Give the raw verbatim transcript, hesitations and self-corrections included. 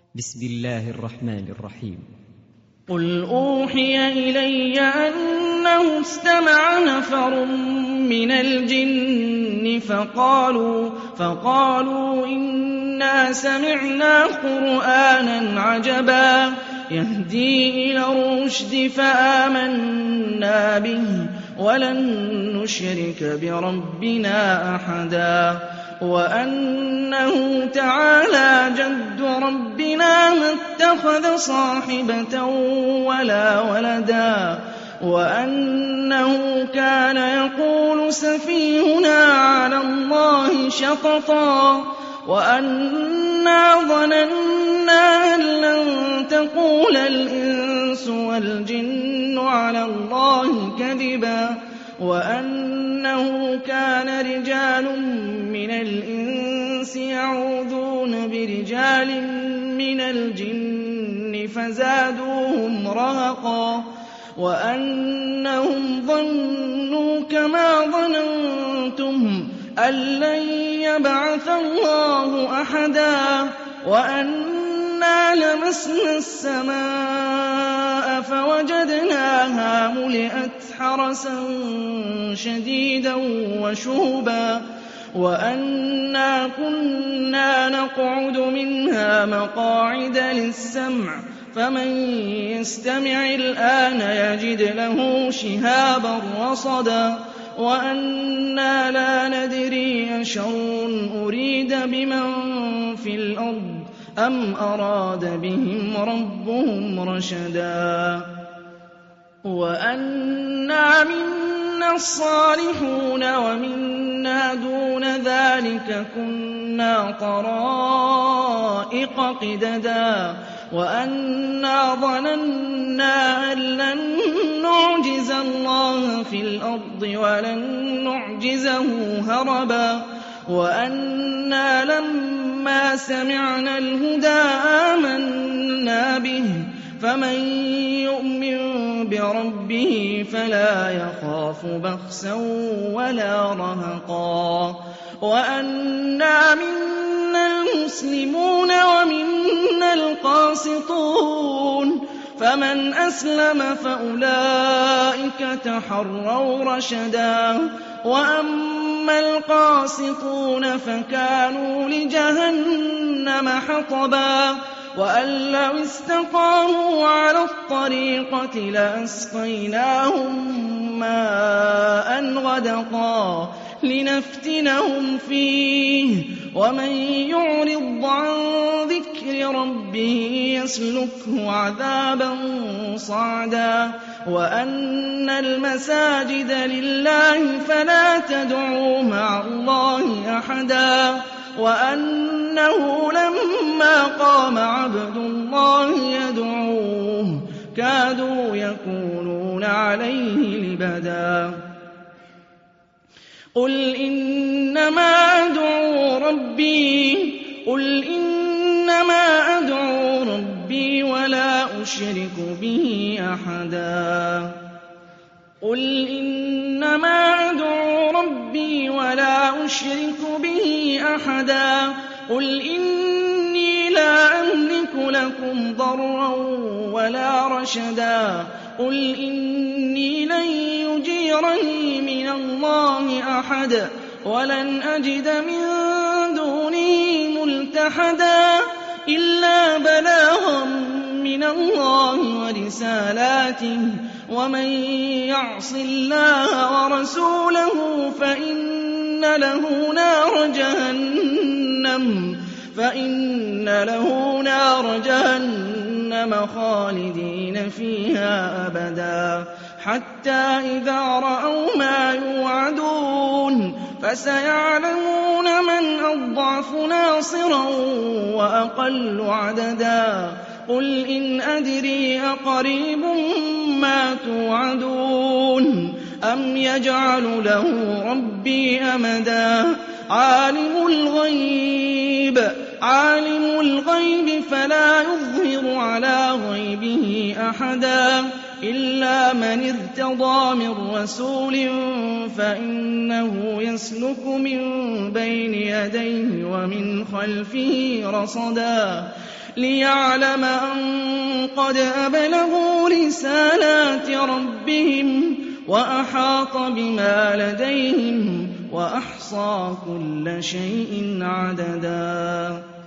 بسم الله الرحمن الرحيم. قل أوحي إلي أنه استمع نفر من الجن فقالوا, فقالوا إنا سمعنا قرآنا عجبا يهدي إلى الرشد فآمنا به ولن نشرك بربنا أحدا وأنه تعالى جد ربنا ما اتخذ صاحبة ولا ولدا وأنه كان يقول سفيهنا على الله شططا وأنا ظننا أن لن تقول الإنس والجن على الله كذبا وأنه كان رجال من الإنس يعوذون برجال من الجن فزادوهم رهقا وأنهم ظنوا كما ظننتم أن لن يبعث الله أحدا وأنا لمسنا السماء فوجدناها ملئت حرسا شديدا وشهبا وأنا كنا نقعد منها مقاعد للسمع فمن يستمع الآن يجد له شهابا رصدا وأنا لا ندري أشر أريد بمن في الأرض أم أراد بهم ربهم رشدا وأنا منا الصالحون ومنا دون ذلك كنا طرائق قددا وأنا ظننا أن لن نعجز الله في الأرض ولن نعجزه هربا وأنا لما سمعنا الهدى آمنا به فمن يؤمن بربه فلا يخاف بخسا ولا رهقا وأنا منا المسلمون ومنا القاسطون فمن أسلم فأولئك تحروا رشدا وأما القاسطون فكانوا لجهنم حطبا وأن لو استقاموا على الطريقة لأسقيناهم ماء غدقا لنفتنهم فيه ومن يعرض عن ذكر ربه يسلكه عذابا صعدا وأن المساجد لله فلا تدعوا مع الله أحدا وأنه لما قام عبد الله يدعوه كادوا يكونون عليه لبدا قل إنما أدعو ربي قل إنما أدعو ربي ولا أشرك به أحدا قل إنما أدعو ربي ولا أشرك به أحدا قل إني لا أملك لكم ضرا ولا رشدا قل إني لن يجيرني من الله أحد ولن أجد من دونه ملتحدا إلا بلاغا من الله ورسالاته ومن يعص الله ورسوله فإن له نار جهنم فإن له نار جهنم خالدين فيها أبدا حتى إذا رأوا ما يوعدون فسيعلمون من أضعف ناصرا وأقل عددا قل إن أدري أقريب ما توعدون أم يجعل له ربي أمدا عالم الغيب عالم الغيب فلا يظهر على غيبه أحدا إلا من ارتضى من رسول فإنه يسلك من بين يديه ومن خلفه رصدا لِيَعْلَمَ أَن قَدْ أَبْلَغُوا رِسَالَاتِ رَبِّهِمْ وَأَحَاطَ بِمَا لَدَيْهِمْ وَأَحْصَىٰ كُلَّ شَيْءٍ عَدَدًا